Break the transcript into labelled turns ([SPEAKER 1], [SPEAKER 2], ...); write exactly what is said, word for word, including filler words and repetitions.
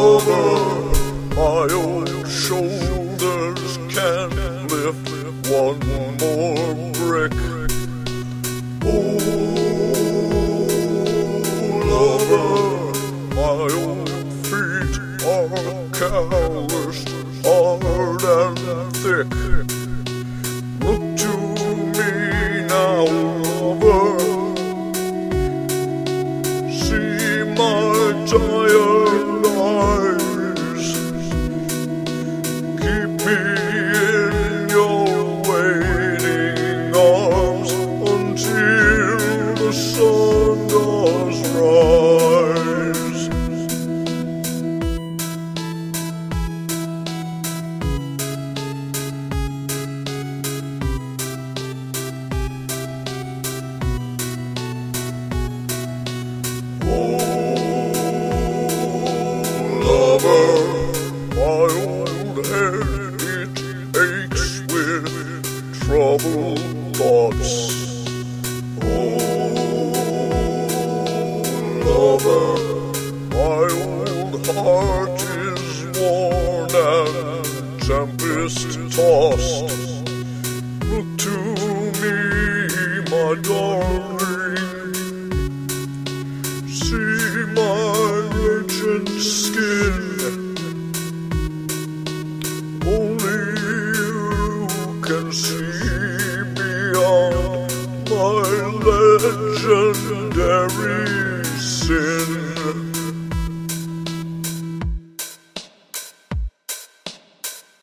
[SPEAKER 1] lover, my old shoulders can't lift one more brick. Oh, lover, my old feet are calloused, hard and thick. Look to me now, lover, see my tired eyes, keep me in your waiting arms until the sun does rise. Lover, my old head, it aches with troubled thoughts. Oh, lover, my old heart is worn and tempest-tossed. Look to me, my darling, see my virgin skin. Only you can see beyond my legendary